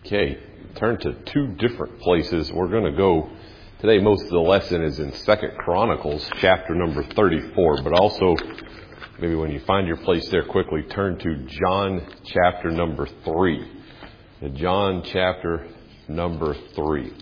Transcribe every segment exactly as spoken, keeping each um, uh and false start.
Okay, turn to two different places. We're going to go today. Most of the lesson is in Second Chronicles, chapter number thirty-four. But also, maybe when you find your place there, quickly turn to John chapter number three. John chapter number three.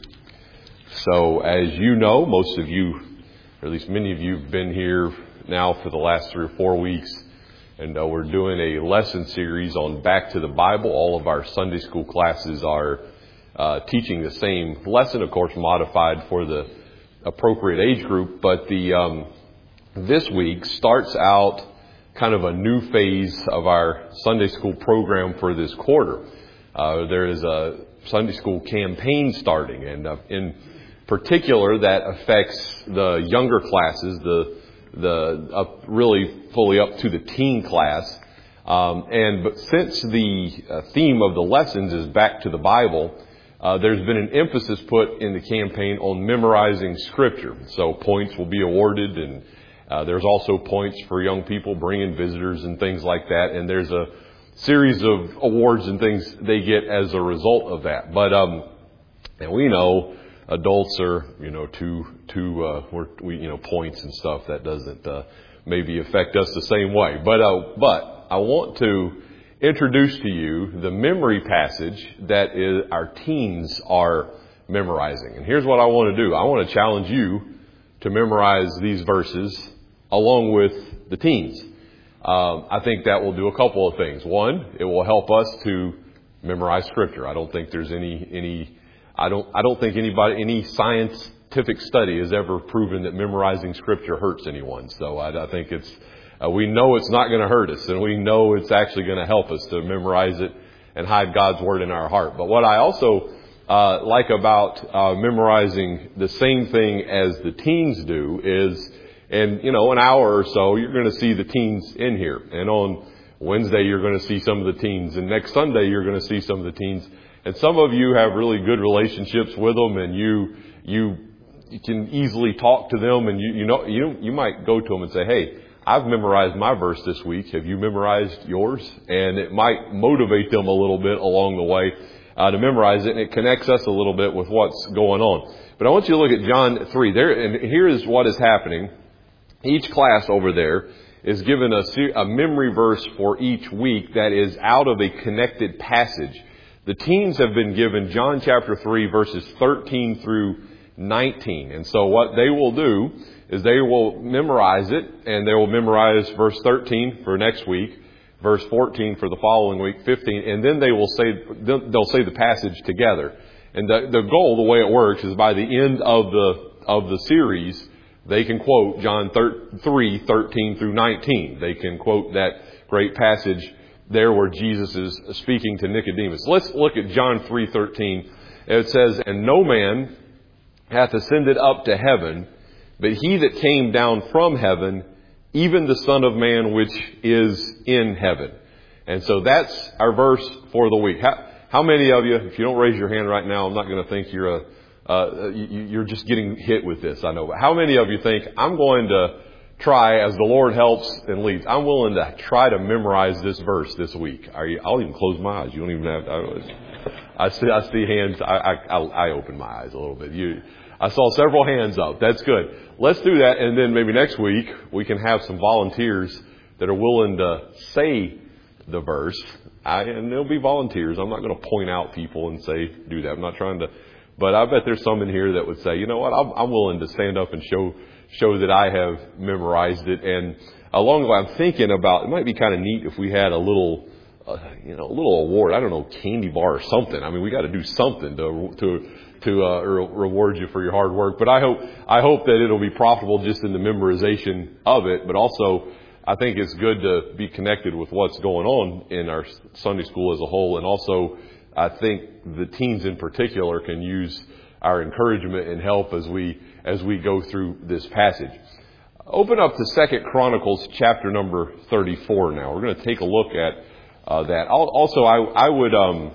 So, as you know, most of you, or at least many of you, have been here now for the last three or four weeks. And uh, we're doing a lesson series on Back to the Bible. All of our Sunday school classes are uh, teaching the same lesson, of course, modified for the appropriate age group. But the um, this week starts out kind of a new phase of our Sunday school program for this quarter. Uh, there is a Sunday school campaign starting, and uh, in particular, that affects the younger classes, the the up, really fully up to the teen class. Um, and but since the uh, theme of the lessons is back to the Bible, uh, there's been an emphasis put in the campaign on memorizing Scripture. So points will be awarded, and uh, there's also points for young people bringing visitors and things like that. And there's a series of awards and things they get as a result of that. But um, and we know adults are, you know, two, two, uh, we're, we, you know, points and stuff that doesn't, uh, maybe affect us the same way. But, uh, but I want to introduce to you the memory passage that is, our teens are memorizing. And here's what I want to do. I want to challenge you to memorize these verses along with the teens. Um, I think that will do a couple of things. One, it will help us to memorize Scripture. I don't think there's any, any, I don't, I don't think anybody, any scientific study has ever proven that memorizing Scripture hurts anyone. So I, I think it's, uh, we know it's not going to hurt us, and we know it's actually going to help us to memorize it and hide God's Word in our heart. But what I also uh, like about uh, memorizing the same thing as the teens do is, in, you know, an hour or so, you're going to see the teens in here. And on Wednesday, you're going to see some of the teens. And next Sunday, you're going to see some of the teens. And some of you have really good relationships with them, and you you, you can easily talk to them, and you you know you you might go to them and say, "Hey, I've memorized my verse this week. Have you memorized yours?" And it might motivate them a little bit along the way uh, to memorize it, and it connects us a little bit with what's going on. But I want you to look at John three there, and here is what is happening. Each class over there is given a, a memory verse for each week that is out of a connected passage. The teens have been given John chapter three, verses thirteen through nineteen. And so what they will do is they will memorize it, and they will memorize verse thirteen for next week, verse fourteen for the following week, fifteen, and then they will say, they'll say the passage together. And the, the goal, the way it works, is by the end of the, of the series, they can quote John three, thirteen through nineteen. They can quote that great passage there where Jesus is speaking to Nicodemus. Let's look at John three thirteen. It says, "And no man hath ascended up to heaven, but he that came down from heaven, even the Son of Man which is in heaven." And so that's our verse for the week. How, how many of you, if you don't raise your hand right now, I'm not going to think you're a, uh, you, you're just getting hit with this, I know. But how many of you think, I'm going to try, as the Lord helps and leads, I'm willing to try to memorize this verse this week? Are you? I'll even close my eyes. You don't even have to. I, I see. I see hands. I, I I open my eyes a little bit. You. I saw several hands up. That's good. Let's do that, and then maybe next week we can have some volunteers that are willing to say the verse. I, and there'll be volunteers. I'm not going to point out people and say do that. I'm not trying to. But I bet there's some in here that would say, you know what? I'm, I'm willing to stand up and show. show that I have memorized it. And along the way, I'm thinking about, it might be kind of neat if we had a little, uh, you know, a little award. I don't know, candy bar or something. I mean, we got to do something to, to, to, uh, re- reward you for your hard work. But I hope, I hope that it'll be profitable just in the memorization of it. But also, I think it's good to be connected with what's going on in our Sunday school as a whole. And also, I think the teens in particular can use our encouragement and help as we as we go through this passage. Open up to Second Chronicles chapter number thirty-four now. We're going to take a look at uh, that. Also, I, I would um,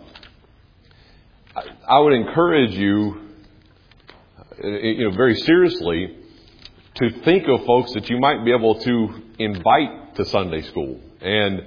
I would encourage you, you know, very seriously, to think of folks that you might be able to invite to Sunday school. And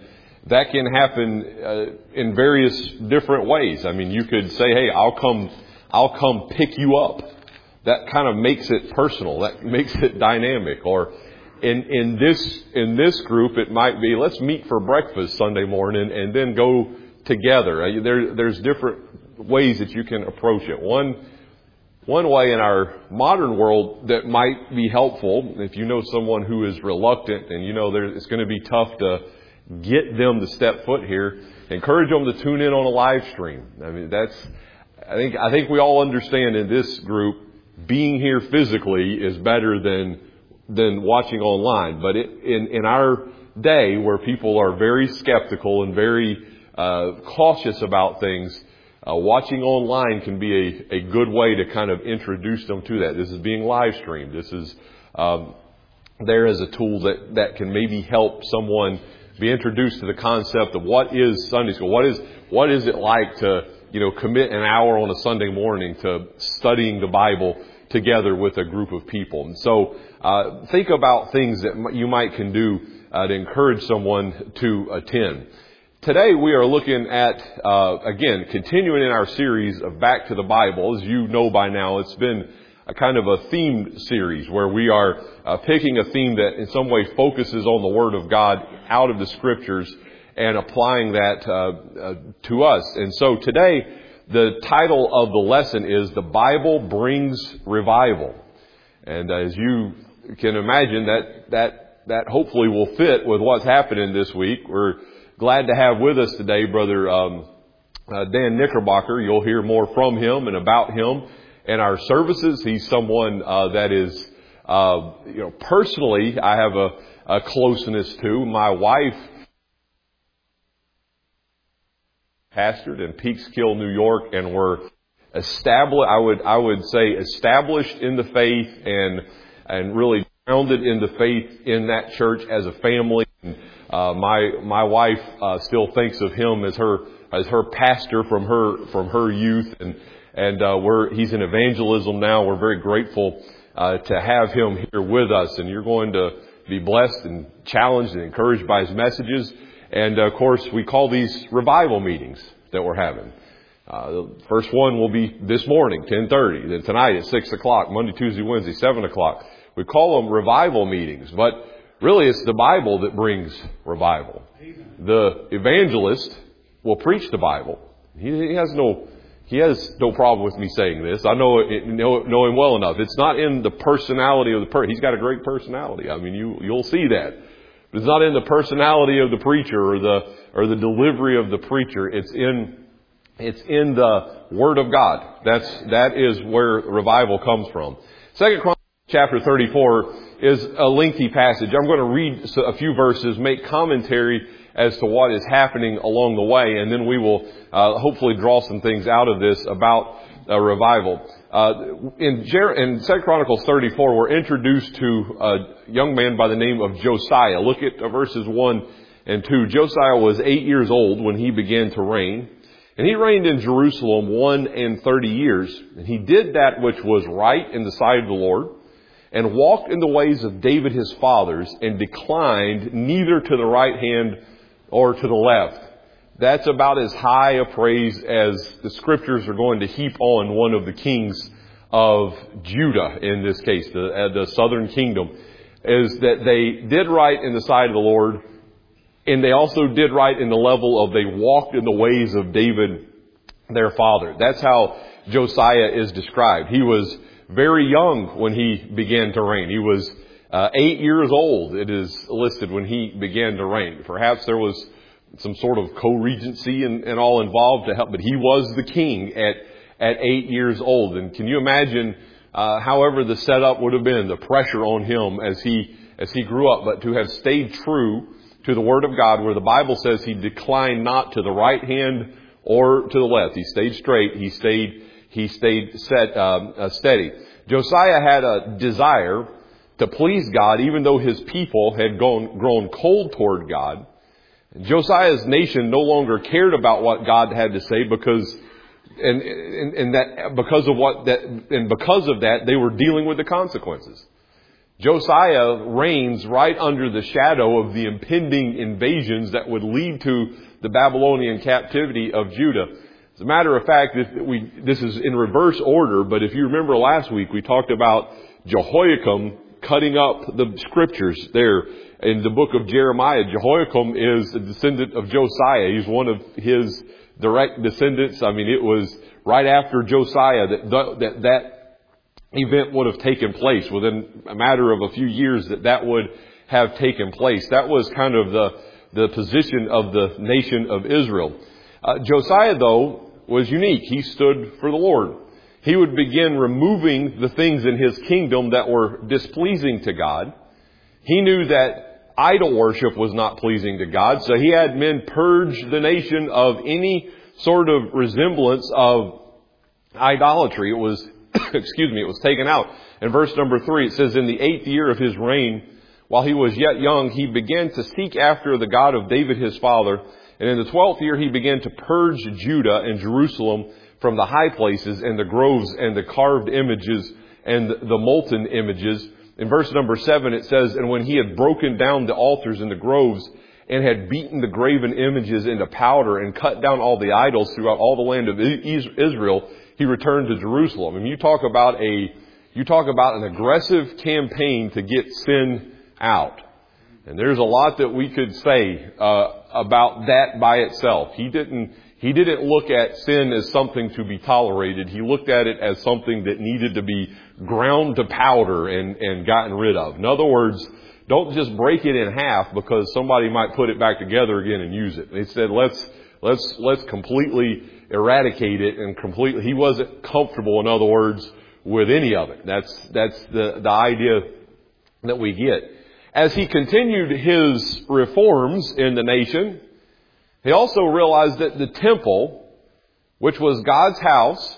that can happen uh, in various different ways. I mean, you could say, hey, I'll come, I'll come pick you up. That kind of makes it personal. That makes it dynamic. Or in, in this, in this group, it might be, let's meet for breakfast Sunday morning and then go together. There, there's different ways that you can approach it. One, one way in our modern world that might be helpful, if you know someone who is reluctant and you know there, it's going to be tough to get them to step foot here, encourage them to tune in on a live stream. I mean, that's, I think, I think we all understand in this group, being here physically is better than, than watching online. But it, in, in our day where people are very skeptical and very, uh, cautious about things, Uh, watching online can be a, a good way to kind of introduce them to that. This is being live streamed. This is um, there as a tool that, that can maybe help someone be introduced to the concept of what is Sunday school. What is what is it like to you know commit an hour on a Sunday morning to studying the Bible together with a group of people. And so uh, think about things that you might can do uh, to encourage someone to attend. Today we are looking at, uh, again, continuing in our series of Back to the Bible. As you know by now, it's been a kind of a themed series where we are uh, picking a theme that in some way focuses on the Word of God out of the Scriptures and applying that uh, uh, to us. And so today, the title of the lesson is The Bible Brings Revival. And as you can imagine, that, that, that hopefully will fit with what's happening this week. We're glad to have with us today Brother um, uh, Dan Knickerbocker. You'll hear more from him and about him in our services. He's someone uh, that is, uh, you know, personally I have a, a closeness to. My wife pastored in Peekskill, New York, and were established. I would I would say established in the faith and and really grounded in the faith in that church as a family. Uh, my, my wife, uh, still thinks of him as her, as her pastor from her, from her youth. And, and, uh, we're, he's in evangelism now. We're very grateful, uh, to have him here with us. And you're going to be blessed and challenged and encouraged by his messages. And, uh, of course, we call these revival meetings that we're having. Uh, the first one will be this morning, ten thirty. Then tonight at six o'clock, Monday, Tuesday, Wednesday, seven o'clock. We call them revival meetings, but really, it's the Bible that brings revival. The evangelist will preach the Bible. He, he has no, he has no problem with me saying this. I know it, know, know him well enough. It's not in the personality of the person. He's got a great personality. I mean, you, you'll see that. But it's not in the personality of the preacher or the, or the delivery of the preacher. It's in, it's in the Word of God. That's, that is where revival comes from. Second Chronicles chapter thirty-four is a lengthy passage. I'm going to read a few verses, make commentary as to what is happening along the way, and then we will uh, hopefully draw some things out of this about uh, revival. Uh, in, Jer- in Second Chronicles thirty-four, we're introduced to a young man by the name of Josiah. Look at uh, verses one and two. Josiah was eight years old when he began to reign, and he reigned in Jerusalem one and thirty years. And he did that which was right in the sight of the Lord, and walked in the ways of David his fathers, and declined neither to the right hand or to the left. That's about as high a praise as the Scriptures are going to heap on one of the kings of Judah, in this case, the, uh, the southern kingdom, is that they did right in the sight of the Lord, and they also did right in the level of they walked in the ways of David their father. That's how Josiah is described. He was very young when he began to reign. He was uh, eight years old, it is listed, when he began to reign. Perhaps there was some sort of co-regency and, and all involved to help, but he was the king at, at eight years old. And can you imagine, uh, however the setup would have been, the pressure on him as he, as he grew up, but to have stayed true to the Word of God, where the Bible says he declined not to the right hand or to the left. He stayed straight. He stayed He stayed set, um, uh, steady. Josiah had a desire to please God, even though his people had gone, grown cold toward God. Josiah's nation no longer cared about what God had to say because, and, and, and that because of what that, and because of that, they were dealing with the consequences. Josiah reigns right under the shadow of the impending invasions that would lead to the Babylonian captivity of Judah. As a matter of fact, we, this is in reverse order, but if you remember last week, we talked about Jehoiakim cutting up the scriptures there in the book of Jeremiah. Jehoiakim is a descendant of Josiah. He's one of his direct descendants. I mean, it was right after Josiah that that, that event would have taken place. Within a matter of a few years that that would have taken place. That was kind of the, the position of the nation of Israel. Uh, Josiah, though, was unique. He stood for the Lord. He would begin removing the things in his kingdom that were displeasing to God. He knew that idol worship was not pleasing to God, so he had men purge the nation of any sort of resemblance of idolatry. It was, excuse me, it was taken out. In verse number three, it says, in the eighth year of his reign, while he was yet young, he began to seek after the God of David his father. And in the twelfth year, he began to purge Judah and Jerusalem from the high places and the groves and the carved images and the molten images. In verse number seven, it says, and when he had broken down the altars and the groves and had beaten the graven images into powder and cut down all the idols throughout all the land of Israel, he returned to Jerusalem. And you talk about a, you talk about an aggressive campaign to get sin out. And there's a lot that we could say uh, about that by itself. He didn't, he didn't look at sin as something to be tolerated. He looked at it as something that needed to be ground to powder and, and gotten rid of. In other words, don't just break it in half because somebody might put it back together again and use it. They said, let's, let's, let's completely eradicate it and completely, he wasn't comfortable, in other words, with any of it. That's, that's the, the idea that we get. As he continued his reforms in the nation, he also realized that the temple, which was God's house,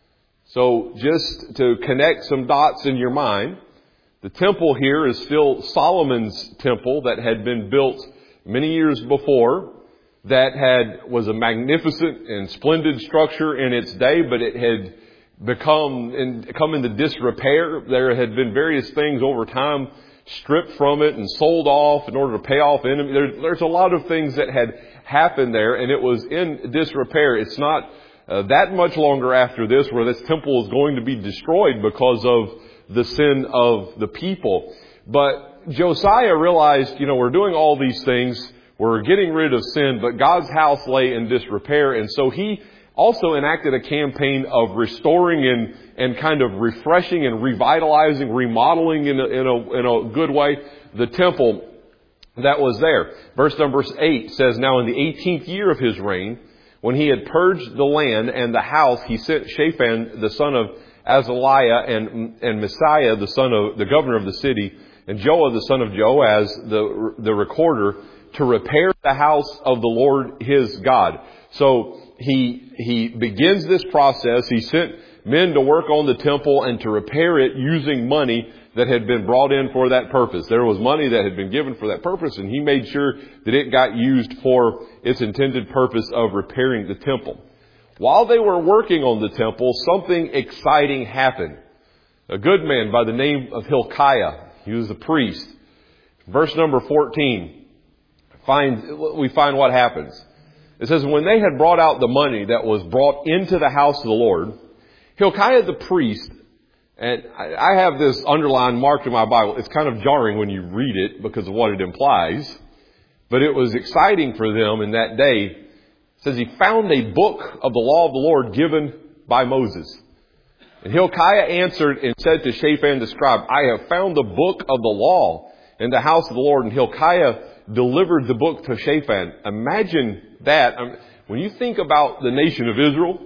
so just to connect some dots in your mind, the temple here is still Solomon's temple that had been built many years before, that had, was a magnificent and splendid structure in its day, but it had become, in, come into disrepair. There had been various things over time stripped from it and sold off in order to pay off enemies. There, there's a lot of things that had happened there, and it was in disrepair. It's not uh, that much longer after this where this temple is going to be destroyed because of the sin of the people. But Josiah realized, you know, we're doing all these things, we're getting rid of sin, but God's house lay in disrepair, and so he also enacted a campaign of restoring and, and kind of refreshing and revitalizing, remodeling in a, in a, in a good way, the temple that was there. Verse number eight says, now in the eighteenth year of his reign, when he had purged the land and the house, he sent Shaphan, the son of Azaliah, and, and Messiah, the son of the governor of the city, and Joah, the son of Joaz, the, the recorder, to repair the house of the Lord his God. So he, he begins this process. He sent men to work on the temple and to repair it using money that had been brought in for that purpose. There was money that had been given for that purpose, and he made sure that it got used for its intended purpose of repairing the temple. While they were working on the temple, something exciting happened. A good man by the name of Hilkiah, he was the priest. Verse number fourteen, find, we find what happens. It says, when they had brought out the money that was brought into the house of the Lord, Hilkiah the priest, and I have this underlined marked in my Bible. It's kind of jarring when you read it because of what it implies. But it was exciting for them in that day. It says he found a book of the law of the Lord given by Moses. And Hilkiah answered and said to Shaphan the scribe, I have found the book of the law in the house of the Lord. And Hilkiah delivered the book to Shaphan. Imagine that. When you think about the nation of Israel,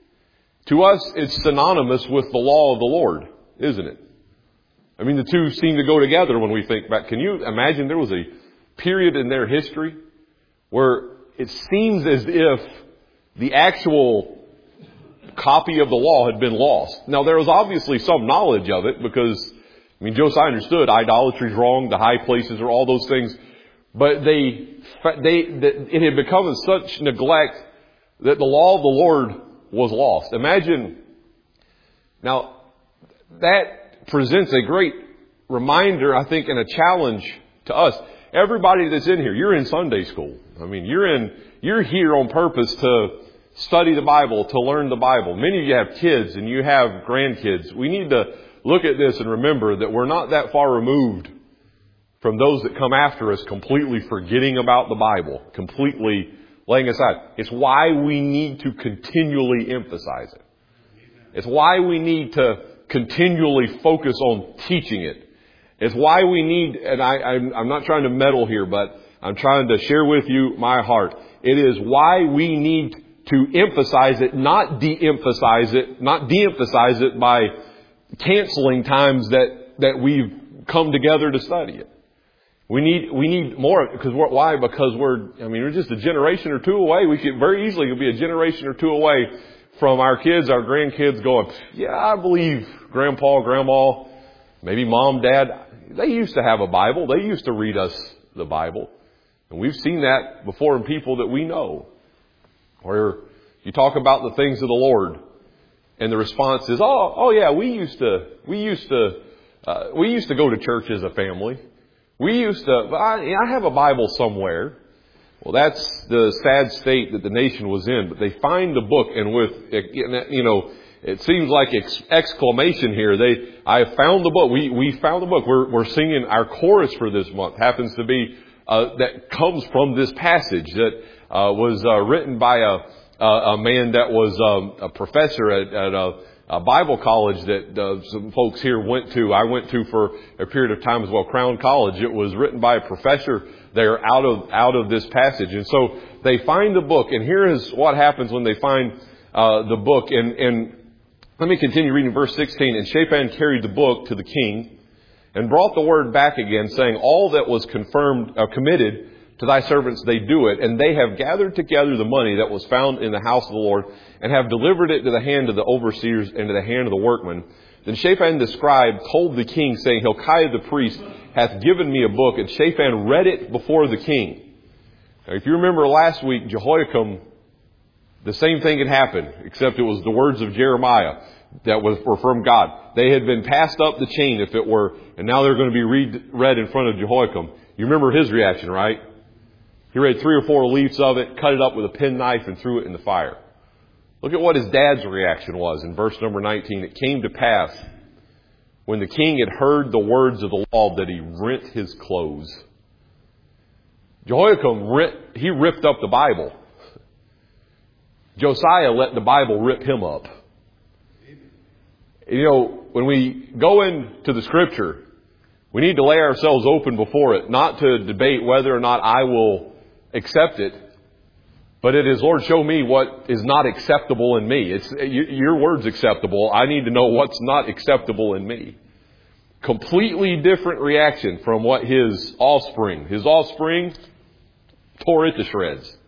to us it's synonymous with the law of the Lord, isn't it? I mean, the two seem to go together when we think back. Can you imagine there was a period in their history where it seems as if the actual copy of the law had been lost? Now, there was obviously some knowledge of it because, I mean, Josiah understood idolatry is wrong, the high places are all those things. But they, they, it had become such neglect that the law of the Lord was lost. Imagine, now, that presents a great reminder, I think, and a challenge to us. Everybody that's in here, you're in Sunday school. I mean, you're in, you're here on purpose to study the Bible, to learn the Bible. Many of you have kids and you have grandkids. We need to look at this and remember that we're not that far removed from those that come after us completely forgetting about the Bible, completely laying aside. It's why we need to continually emphasize it. It's why we need to continually focus on teaching it. It's why we need, and I, I'm, I'm not trying to meddle here, but I'm trying to share with you my heart. It is why we need to emphasize it, not de-emphasize it, not de-emphasize it by canceling times that, that we've come together to study it. We need, we need more, because we're, why? Because we're, I mean, we're just a generation or two away. We could very easily be a generation or two away from our kids, our grandkids going, yeah, I believe Grandpa, Grandma, maybe Mom, Dad, they used to have a Bible. They used to read us the Bible. And we've seen that before in people that we know. Where you talk about the things of the Lord and the response is, oh, oh yeah, we used to, we used to, uh, we used to go to church as a family. We used to, I, I have a Bible somewhere. Well, that's the sad state that the nation was in. But they find the book, and with, you know, it seems like ex- exclamation here. They, I found the book. We, we found the book. We're, we're singing our chorus for this month. Happens to be, uh, that comes from this passage that, uh, was, uh, written by a, a, a man that was, um, a professor at, at a, a Bible college that, uh, some folks here went to. I went to for a period of time as well, Crown College. It was written by a professor there out of, out of this passage. And so they find the book, and here is what happens when they find, uh, the book. And, and, let me continue reading verse sixteen. And Shaphan carried the book to the king and brought the word back again, saying, all that was confirmed, uh, committed to thy servants, they do it. And they have gathered together the money that was found in the house of the Lord and have delivered it to the hand of the overseers and to the hand of the workmen. Then Shaphan the scribe told the king, saying, Hilkiah the priest hath given me a book. And Shaphan read it before the king. Now, if you remember last week, Jehoiakim, the same thing had happened, except it was the words of Jeremiah that was, were from God. They had been passed up the chain, if it were, and now they're going to be read, read in front of Jehoiakim. You remember his reaction, right? He read three or four leaves of it, cut it up with a penknife, and threw it in the fire. Look at what his dad's reaction was in verse number nineteen. It came to pass, when the king had heard the words of the law, that he rent his clothes. Jehoiakim, rent, he ripped up the Bible. Josiah let the Bible rip him up. You know, when we go into the Scripture, we need to lay ourselves open before it, not to debate whether or not I will accept it, but it is, Lord, show me what is not acceptable in me. It's your word's acceptable. I need to know what's not acceptable in me. Completely different reaction from what his offspring. His offspring tore it to shreds.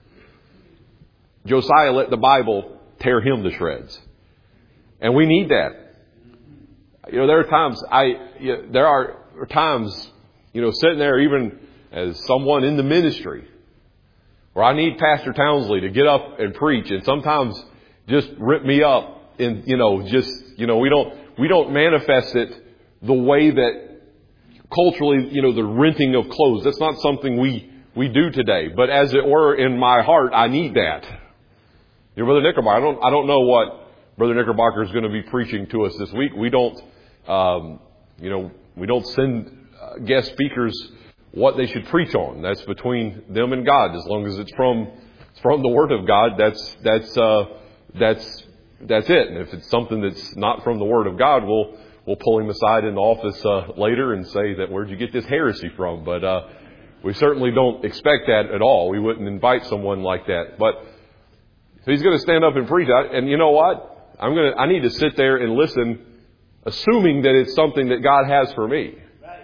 Josiah let the Bible tear him to shreds. And we need that. You know, there are times I, you know, there are times, you know, sitting there even as someone in the ministry where I need Pastor Townsley to get up and preach, and sometimes just rip me up and, you know, just, you know, we don't, we don't manifest it the way that culturally, you know, the renting of clothes. That's not something we, we do today. But as it were, in my heart, I need that. You know, Brother Knickerbocker, I don't, I don't know what Brother Knickerbocker is going to be preaching to us this week. We don't, um, you know, we don't send uh, guest speakers what they should preach on. That's between them and God. As long as it's from, it's from the Word of God, that's, that's, uh, that's, that's it. And if it's something that's not from the Word of God, we'll, we'll pull him aside in the office, uh, later and say that, where'd you get this heresy from? But, uh, we certainly don't expect that at all. We wouldn't invite someone like that. But, so he's going to stand up and preach. And you know what? I'm going to, I need to sit there and listen, assuming that it's something that God has for me.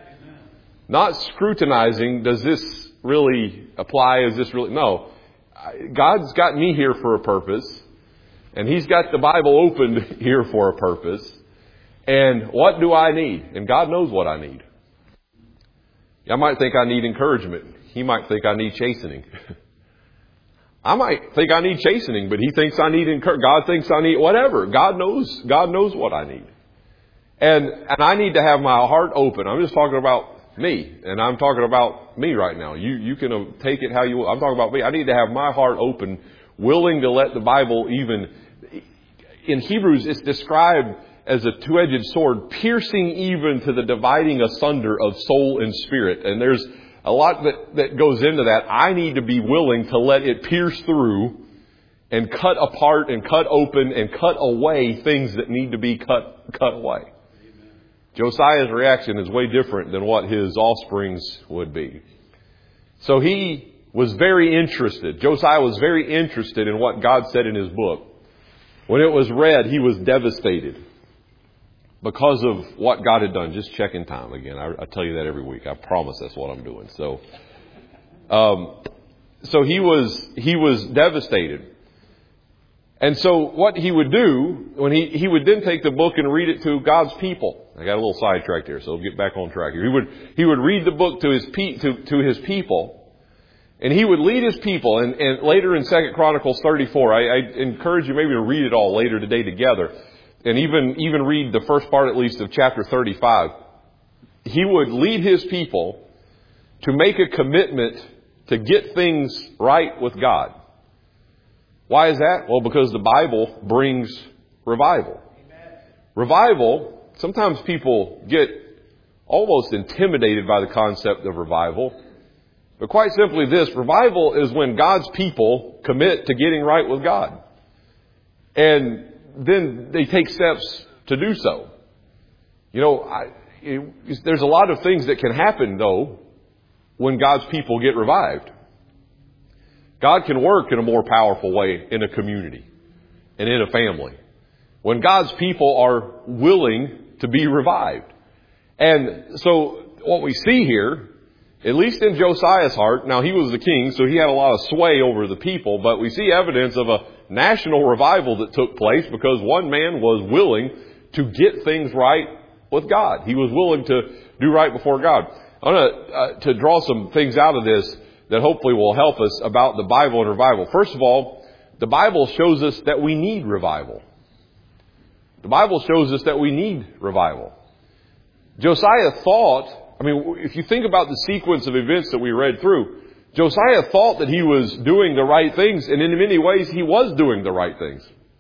Not scrutinizing, does this really apply? Is this really? No. God's got me here for a purpose. And He's got the Bible opened here for a purpose. And what do I need? And God knows what I need. I might think I need encouragement. He might think I need chastening. I might think I need chastening, but He thinks I need encouragement. God thinks I need whatever. God knows, God knows what I need. And, and I need to have my heart open. I'm just talking about me. And I'm talking about me right now. You, you can uh, take it how you will. I'm talking about me. I need to have my heart open, willing to let the Bible even, in Hebrews, it's described as a two-edged sword, piercing even to the dividing asunder of soul and spirit. And there's a lot that, that goes into that. I need to be willing to let it pierce through and cut apart and cut open and cut away things that need to be cut, cut away. Amen. Josiah's reaction is way different than what his offsprings would be. So he was very interested. Josiah was very interested in what God said in his book. When it was read, he was devastated because of what God had done. Just checking time again. I, I tell you that every week. I promise that's what I'm doing. So, um, so he was, he was devastated. And so what he would do, when he, he would then take the book and read it to God's people. I got a little sidetracked here, so we'll get back on track here. He would, he would read the book to his, pe- to, to his people. And he would lead his people. And, and later in Second Chronicles thirty-four, I, I encourage you maybe to read it all later today together. And even, even read the first part at least of chapter thirty-five. He would lead his people to make a commitment to get things right with God. Why is that? Well, because the Bible brings revival. Amen. Revival, sometimes people get almost intimidated by the concept of revival. But quite simply this, revival is when God's people commit to getting right with God. And then they take steps to do so. You know, I, it, there's a lot of things that can happen, though, when God's people get revived. God can work in a more powerful way in a community and in a family when God's people are willing to be revived. And so what we see here, at least in Josiah's heart, now he was the king, so he had a lot of sway over the people, but we see evidence of a national revival that took place because one man was willing to get things right with God. He was willing to do right before God. I want to, uh, to draw some things out of this that hopefully will help us about the Bible and revival. First of all, the Bible shows us that we need revival. The Bible shows us that we need revival. Josiah thought, I mean, if you think about the sequence of events that we read through, Josiah thought that he was doing the right things, and in many ways he was doing the right things.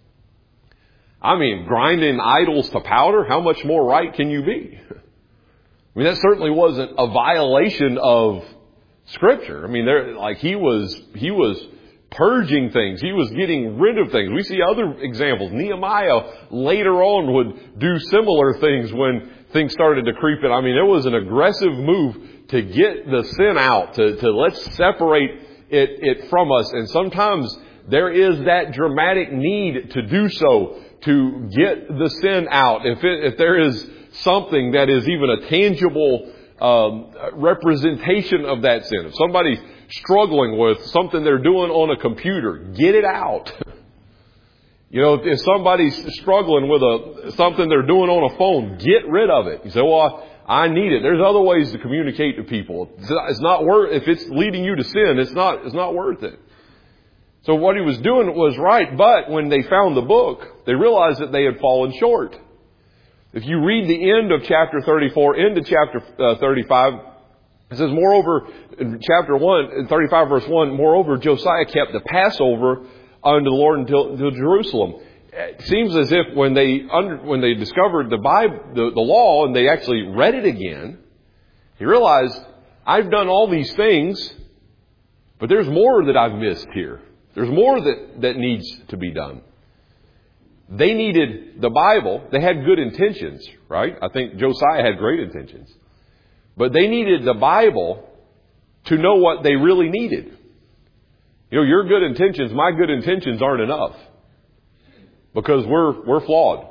I mean, grinding idols to powder, how much more right can you be? I mean, that certainly wasn't a violation of Scripture. I mean, there, like he was, he was purging things. He was getting rid of things. We see other examples. Nehemiah later on would do similar things when things started to creep in. I mean, it was an aggressive move to get the sin out, to, to let's separate it, it from us. And sometimes there is that dramatic need to do so, to get the sin out. If it, if there is something that is even a tangible Um, representation of that sin. If somebody's struggling with something they're doing on a computer, get it out. You know, if somebody's struggling with a something they're doing on a phone, get rid of it. You say, well, I need it. There's other ways to communicate to people. It's not worth, if it's leading you to sin, it's not, it's not worth it. So what he was doing was right, but when they found the book, they realized that they had fallen short. If you read the end of chapter thirty-four into chapter uh, thirty-five, it says, moreover, in chapter one, in thirty-five verse one, moreover, Josiah kept the Passover unto the Lord until, until Jerusalem. It seems as if when they under, when they discovered the Bible, the, the law, and they actually read it again, he realized, I've done all these things, but there's more that I've missed here. There's more that, that needs to be done. They needed the Bible. They had good intentions, right? I think Josiah had great intentions. But they needed the Bible to know what they really needed. You know, your good intentions, my good intentions aren't enough. Because we're, we're flawed.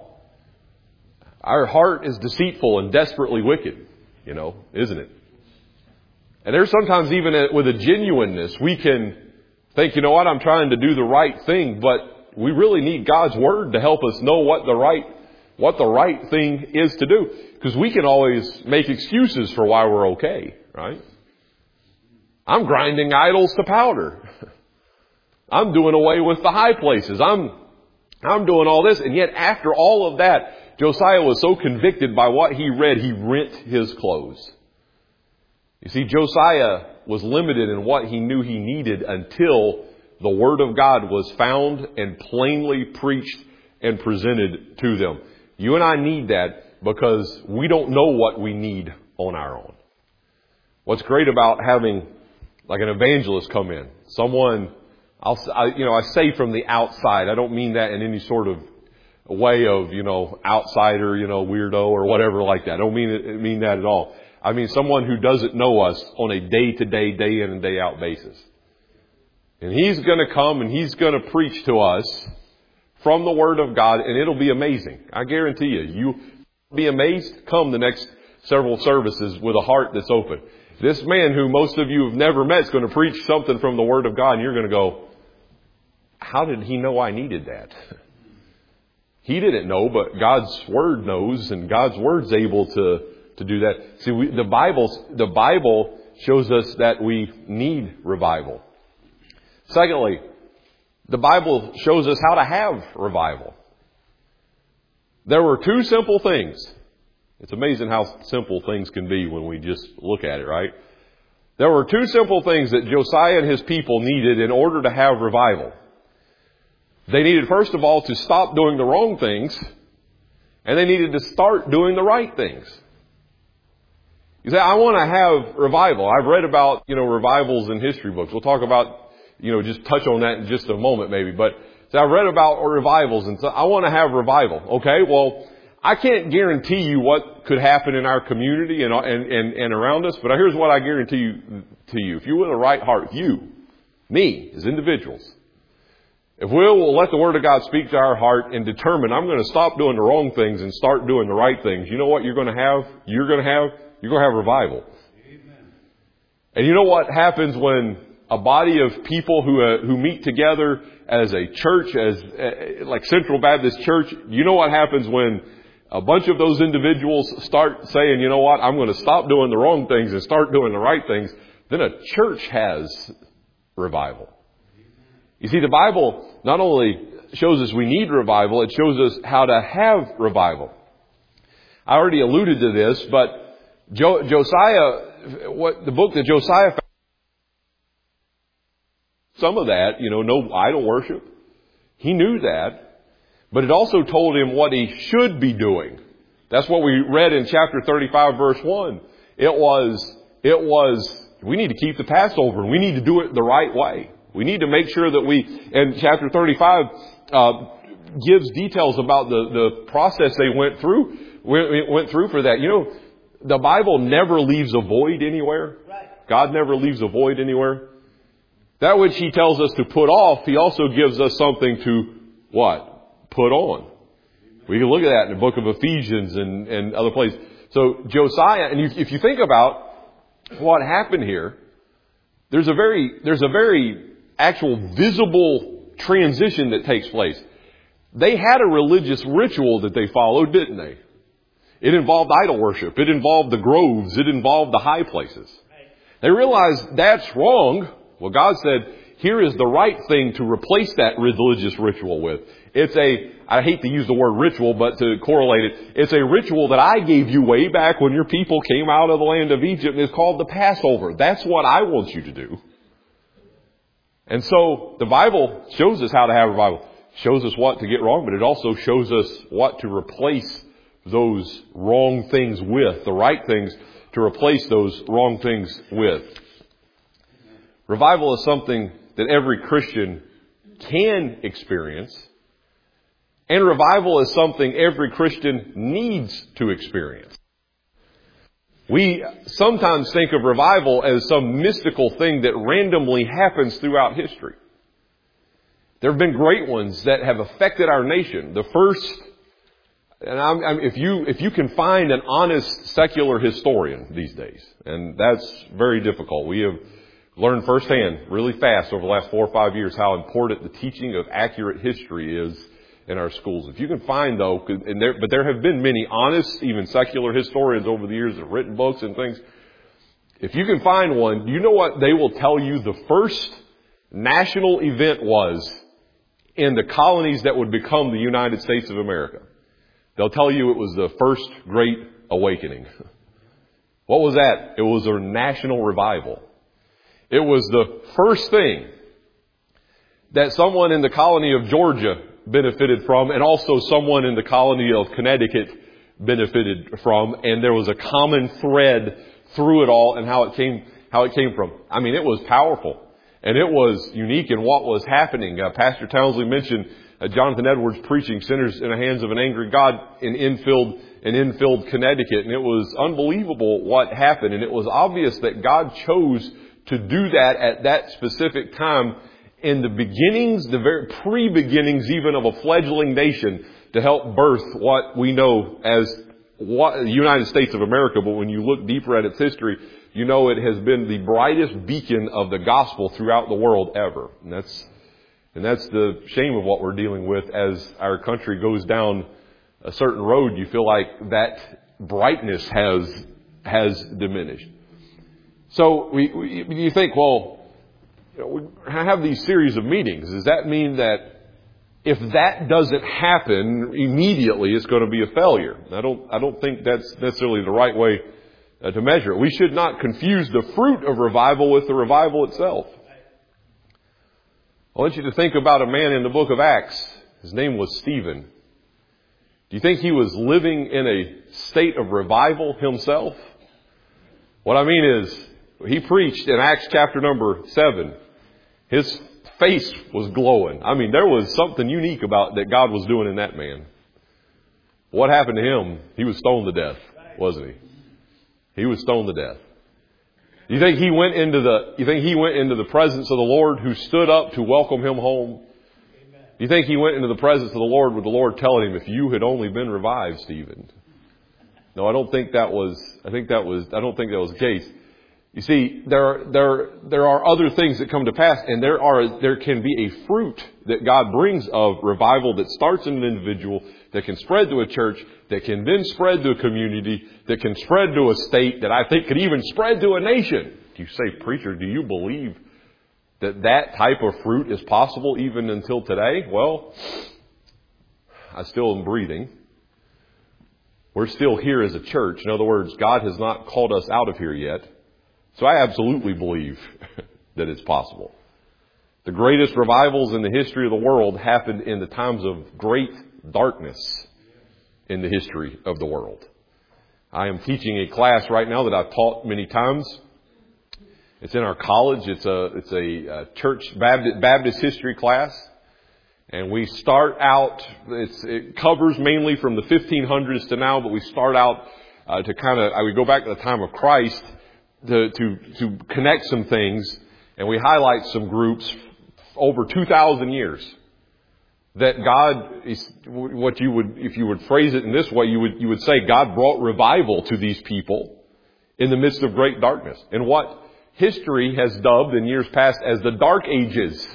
Our heart is deceitful and desperately wicked, you know, isn't it? And there's sometimes even with a genuineness, we can think, you know what, I'm trying to do the right thing, but we really need God's Word to help us know what the right, what the right thing is to do. Because we can always make excuses for why we're okay, right? I'm grinding idols to powder. I'm doing away with the high places. I'm, I'm doing all this. And yet after all of that, Josiah was so convicted by what he read, he rent his clothes. You see, Josiah was limited in what he knew he needed until the Word of God was found and plainly preached and presented to them. You and I need that because we don't know what we need on our own. What's great about having like an evangelist come in, someone, I'll, I, you know, I say from the outside, I don't mean that in any sort of way of, you know, outsider, you know, weirdo or whatever like that. I don't mean it, mean that at all. I mean someone who doesn't know us on a day-to-day, day in and day out basis. And he's going to come and he's going to preach to us from the Word of God, and it'll be amazing. I guarantee you. You'll be amazed. Come the next several services with a heart that's open. This man who most of you have never met is going to preach something from the Word of God, and you're going to go, how did he know I needed that? He didn't know, but God's Word knows, and God's Word's able to, to do that. See, we, the Bible, the Bible shows us that we need revival. Secondly, the Bible shows us how to have revival. There were two simple things. It's amazing how simple things can be when we just look at it, right? There were two simple things that Josiah and his people needed in order to have revival. They needed, first of all, to stop doing the wrong things, and they needed to start doing the right things. You say, I want to have revival. I've read about, you know, revivals in history books. We'll talk about, you know, just touch on that in just a moment maybe. But so I've read about revivals, and so I want to have revival. Okay, well, I can't guarantee you what could happen in our community and, and, and, and around us, but here's what I guarantee you, to you. If you with a right heart, you, me, as individuals, if we will let the Word of God speak to our heart and determine I'm going to stop doing the wrong things and start doing the right things, you know what you're going to have? You're going to have, you're going to have revival. Amen. And you know what happens when a body of people who uh, who meet together as a church, as uh, like Central Baptist Church, you know what happens when a bunch of those individuals start saying, you know what, I'm going to stop doing the wrong things and start doing the right things, then a church has revival. You see, the Bible not only shows us we need revival, it shows us how to have revival. I already alluded to this, but jo- Josiah, what the book that Josiah found, some of that, you know, no idol worship. He knew that. But it also told him what he should be doing. That's what we read in chapter thirty-five, verse one. It was, it was, we need to keep the Passover, and we need to do it the right way. We need to make sure that we, and chapter thirty-five uh, gives details about the, the process they went through, went through for that. You know, the Bible never leaves a void anywhere. God never leaves a void anywhere. That which He tells us to put off, He also gives us something to what? Put on. We can look at that in the book of Ephesians and, and other places. So Josiah, and if you think about what happened here, there's a very, there's a very actual visible transition that takes place. They had a religious ritual that they followed, didn't they? It involved idol worship. It involved the groves. It involved the high places. They realized that's wrong. Well, God said, here is the right thing to replace that religious ritual with. It's a, I hate to use the word ritual, but to correlate it, it's a ritual that I gave you way back when your people came out of the land of Egypt, and it's called the Passover. That's what I want you to do. And so the Bible shows us how to have revival. Shows us what to get wrong, but it also shows us what to replace those wrong things with, the right things to replace those wrong things with. Revival is something that every Christian can experience. And revival is something every Christian needs to experience. We sometimes think of revival as some mystical thing that randomly happens throughout history. There have been great ones that have affected our nation. The first, and I'm, I'm, if you if you can find an honest secular historian these days, and that's very difficult. We have learned firsthand, really fast over the last four or five years, how important the teaching of accurate history is in our schools. If you can find, though, and there, but there have been many honest, even secular historians over the years that have written books and things. If you can find one, you know what they will tell you the first national event was in the colonies that would become the United States of America. They'll tell you it was the first Great Awakening. What was that? It was a national revival. It was the first thing that someone in the colony of Georgia benefited from, and also someone in the colony of Connecticut benefited from, and there was a common thread through it all and how it came how it came from. I mean, it was powerful, and it was unique in what was happening. Uh, Pastor Townsley mentioned uh, Jonathan Edwards preaching "Sinners in the Hands of an Angry God" in Enfield, in Enfield, Connecticut, and it was unbelievable what happened, and it was obvious that God chose to do that at that specific time in the beginnings, the very pre-beginnings even of a fledgling nation, to help birth what we know as what, the United States of America. But when you look deeper at its history, you know it has been the brightest beacon of the gospel throughout the world ever. And that's, and that's the shame of what we're dealing with as our country goes down a certain road. You feel like that brightness has, has diminished. So we, we, you think, well, you know, we have these series of meetings. Does that mean that if that doesn't happen immediately, it's going to be a failure? I don't, I don't think that's necessarily the right way uh, to measure it. We should not confuse the fruit of revival with the revival itself. I want you to think about a man in the book of Acts. His name was Stephen. Do you think he was living in a state of revival himself? What I mean is, he preached in Acts chapter number seven. His face was glowing. I mean, there was something unique about that God was doing in that man. What happened to him? He was stoned to death, wasn't he? He was stoned to death. You think he went into the, you think he went into the presence of the Lord, who stood up to welcome him home? You think he went into the presence of the Lord with the Lord telling him, if you had only been revived, Stephen? No, I don't think that was, I think that was, I don't think that was the case. You see, there, there, there are other things that come to pass, and there are, there can be a fruit that God brings of revival that starts in an individual, that can spread to a church, that can then spread to a community, that can spread to a state, that I think could even spread to a nation. You say, preacher, do you believe that that type of fruit is possible even until today? Well, I still am breathing. We're still here as a church. In other words, God has not called us out of here yet. So I absolutely believe that it's possible. The greatest revivals in the history of the world happened in the times of great darkness in the history of the world. I am teaching a class right now that I've taught many times. It's in our college. It's a, it's a church Baptist, Baptist history class. And we start out, it's, it covers mainly from the fifteen hundreds to now, but we start out uh, to kind of, I would go back to the time of Christ to, to, to connect some things, and we highlight some groups over two thousand years that God is, what you would, if you would phrase it in this way, you would, you would say God brought revival to these people in the midst of great darkness. And what history has dubbed in years past as the Dark Ages.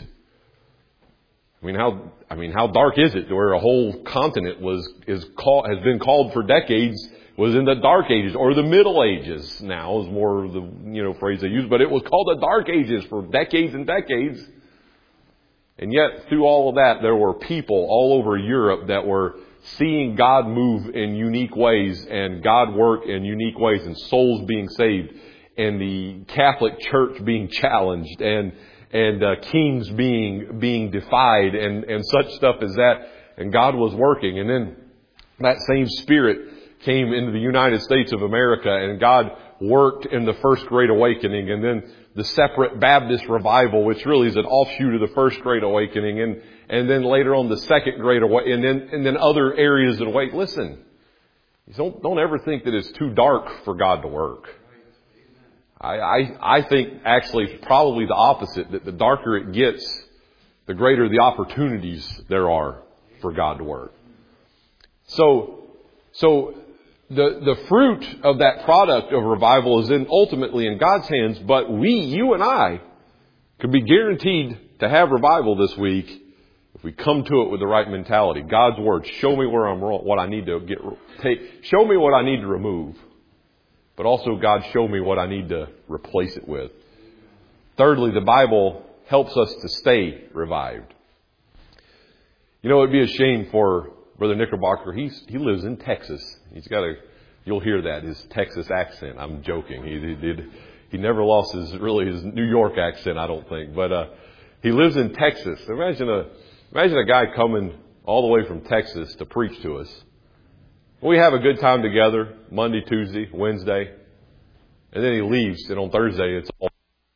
I mean, how, I mean, how dark is it where a whole continent was, is called, has been called for decades, was in the Dark Ages, or the Middle Ages now is more the, you know, phrase they use, but it was called the Dark Ages for decades and decades. And yet, through all of that, there were people all over Europe that were seeing God move in unique ways, and God work in unique ways, and souls being saved, and the Catholic Church being challenged, and and uh, kings being being defied, and, and such stuff as that. And God was working. And then that same Spirit came into the United States of America, and God worked in the First Great Awakening, and then the separate Baptist revival, which really is an offshoot of the First Great Awakening, and and then later on the Second Great Awakening, and then and then other areas of the way. Listen, don't don't ever think that it's too dark for God to work. I, I I think actually probably the opposite, that the darker it gets, the greater the opportunities there are for God to work. So so the the fruit of that product of revival is then ultimately in God's hands, but we, you and I, could be guaranteed to have revival this week if we come to it with the right mentality. God's Word, show me where I'm wrong, what I need to get take, show me what I need to remove. But also, God, show me what I need to replace it with. Thirdly, the Bible helps us to stay revived. You know, it would be a shame for Brother Knickerbocker, he's, he lives in Texas. He's got a, you'll hear that, his Texas accent. I'm joking. He, he did, he never lost his, really his New York accent, I don't think. But, uh, he lives in Texas. Imagine a, imagine a guy coming all the way from Texas to preach to us. We have a good time together, Monday, Tuesday, Wednesday. And then he leaves, and on Thursday it's all.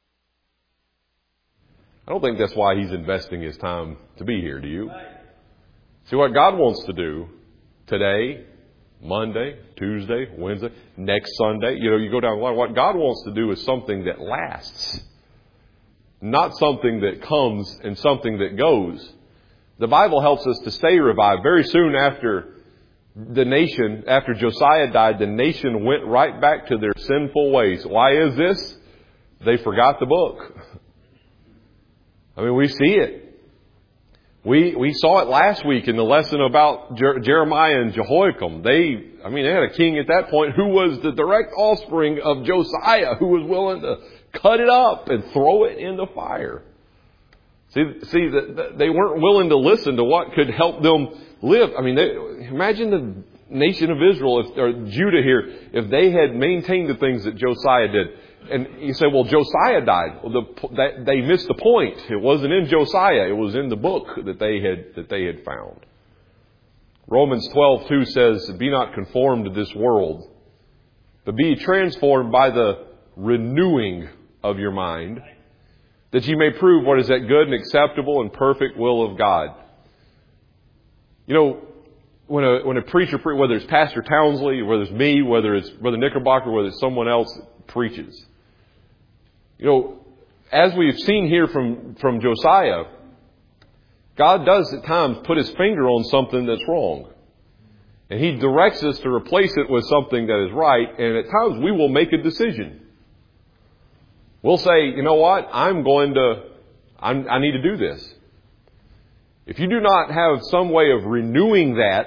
I don't think that's why he's investing his time to be here, do you? See, what God wants to do today, Monday, Tuesday, Wednesday, next Sunday, you know, you go down the line. What God wants to do is something that lasts, not something that comes and something that goes. The Bible helps us to stay revived. Very soon after the nation, after Josiah died, the nation went right back to their sinful ways. Why is this? They forgot the book. I mean, we see it. We we saw it last week in the lesson about Jer- Jeremiah and Jehoiakim. They, I mean, they had a king at that point who was the direct offspring of Josiah, who was willing to cut it up and throw it in the fire. See, see, that they weren't willing to listen to what could help them live. I mean, they, imagine the nation of Israel, if, or Judah here, if they had maintained the things that Josiah did. And you say, well, Josiah died. Well, the, that, they missed the point. It wasn't in Josiah. It was in the book that they had, that they had found. Romans twelve two says, be not conformed to this world, but be transformed by the renewing of your mind, that ye may prove what is that good and acceptable and perfect will of God. You know, when a, when a preacher, whether it's Pastor Townsley, whether it's me, whether it's Brother Knickerbocker, whether it's someone else preaches, you know, as we've seen here from, from Josiah, God does at times put His finger on something that's wrong. And He directs us to replace it with something that is right. And at times we will make a decision. We'll say, you know what, I'm going to, I'm, I need to do this. If you do not have some way of renewing that,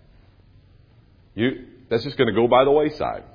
you, that's just going to go by the wayside.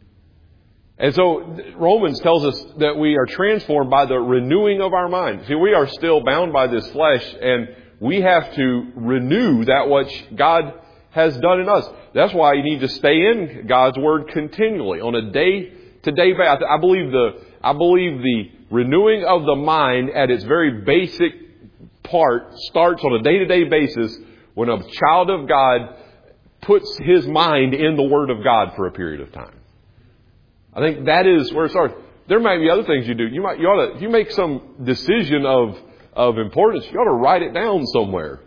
And so Romans tells us that we are transformed by the renewing of our mind. See, we are still bound by this flesh, and we have to renew that which God has done in us. That's why you need to stay in God's Word continually on a day-to-day basis. I believe the I believe the renewing of the mind at its very basic part starts on a day-to-day basis when a child of God puts his mind in the Word of God for a period of time. I think that is where it starts. There might be other things you do. You might, you ought to, if you make some decision of, of importance, you ought to write it down somewhere.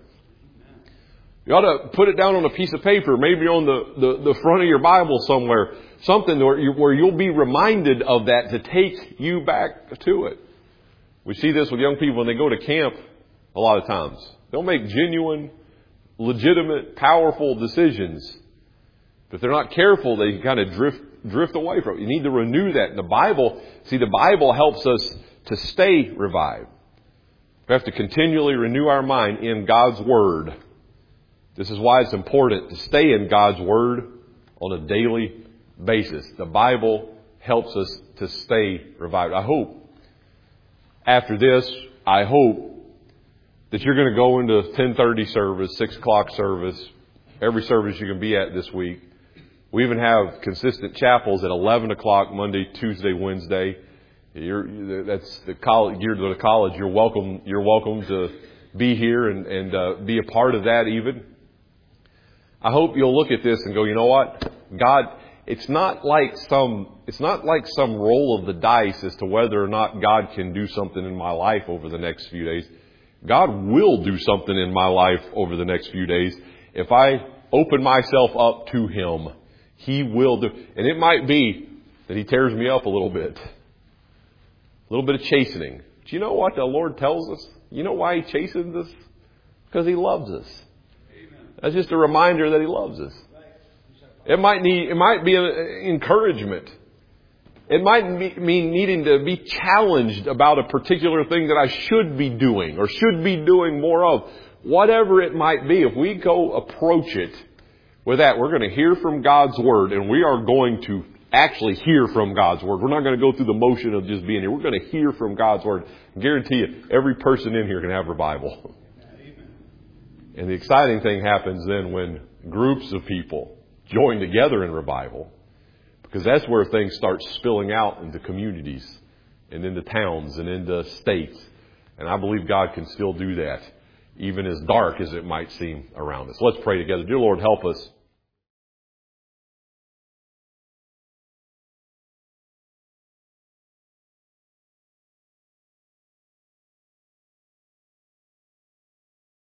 You ought to put it down on a piece of paper, maybe on the, the, the front of your Bible somewhere. Something where, you, where you'll be reminded of that to take you back to it. We see this with young people when they go to camp a lot of times. They'll make genuine, legitimate, powerful decisions. But if they're not careful, they kind of drift drift away from it. You need to renew that. The Bible, see, the Bible helps us to stay revived. We have to continually renew our mind in God's Word. This is why it's important to stay in God's Word on a daily basis. The Bible helps us to stay revived. I hope after this, I hope that you're going to go into ten thirty service, six o'clock service, every service you can be at this week. We even have consistent chapels at eleven o'clock Monday, Tuesday, Wednesday. You're, that's the college, geared to the college. You're welcome. You're welcome to be here and, and uh, be a part of that. Even I hope you'll look at this and go, you know what, God. It's not like some. It's not like some roll of the dice as to whether or not God can do something in my life over the next few days. God will do something in my life over the next few days if I open myself up to Him. He will do. And it might be that He tears me up a little bit. A little bit of chastening. Do you know what the Lord tells us? You know why He chastens us? Because He loves us. Amen. That's just a reminder that He loves us. It might need, it might be an encouragement. It might mean needing to be challenged about a particular thing that I should be doing or should be doing more of. Whatever it might be, if we go approach it with that, we're going to hear from God's Word, and we are going to actually hear from God's Word. We're not going to go through the motion of just being here. We're going to hear from God's Word. I guarantee you, every person in here can have revival. And the exciting thing happens then when groups of people join together in revival, because that's where things start spilling out into communities and into towns and into states. And I believe God can still do that, even as dark as it might seem around us. Let's pray together. Dear Lord, help us